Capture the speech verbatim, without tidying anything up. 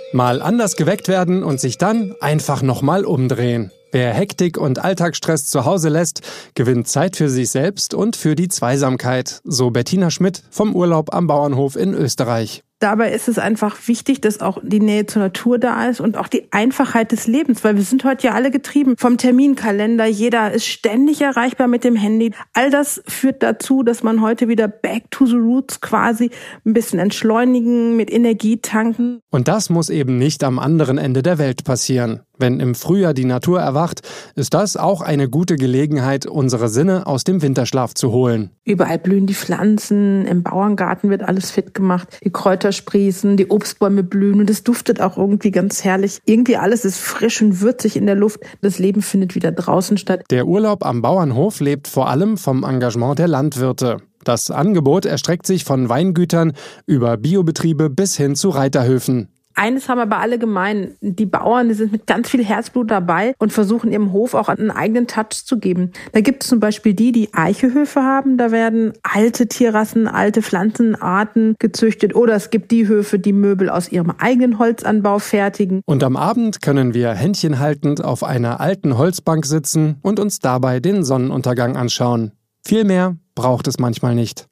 Mal anders geweckt werden und sich dann einfach nochmal umdrehen. Wer Hektik und Alltagsstress zu Hause lässt, gewinnt Zeit für sich selbst und für die Zweisamkeit, so Bettina Schmidt vom Urlaub am Bauernhof in Österreich. Dabei ist es einfach wichtig, dass auch die Nähe zur Natur da ist und auch die Einfachheit des Lebens, weil wir sind heute ja alle getrieben vom Terminkalender. Jeder ist ständig erreichbar mit dem Handy. All das führt dazu, dass man heute wieder back to the roots quasi ein bisschen entschleunigen, mit Energie tanken. Und das muss eben nicht am anderen Ende der Welt passieren. Wenn im Frühjahr die Natur erwacht, ist das auch eine gute Gelegenheit, unsere Sinne aus dem Winterschlaf zu holen. Überall blühen die Pflanzen, im Bauerngarten wird alles fit gemacht, die Kräuter sprießen, die Obstbäume blühen und es duftet auch irgendwie ganz herrlich. Irgendwie alles ist frisch und würzig in der Luft. Das Leben findet wieder draußen statt. Der Urlaub am Bauernhof lebt vor allem vom Engagement der Landwirte. Das Angebot erstreckt sich von Weingütern über Biobetriebe bis hin zu Reiterhöfen. Eines haben aber alle gemein. Die Bauern, die sind mit ganz viel Herzblut dabei und versuchen ihrem Hof auch einen eigenen Touch zu geben. Da gibt es zum Beispiel die, die Eichehöfe haben. Da werden alte Tierrassen, alte Pflanzenarten gezüchtet. Oder es gibt die Höfe, die Möbel aus ihrem eigenen Holzanbau fertigen. Und am Abend können wir händchenhaltend auf einer alten Holzbank sitzen und uns dabei den Sonnenuntergang anschauen. Viel mehr braucht es manchmal nicht.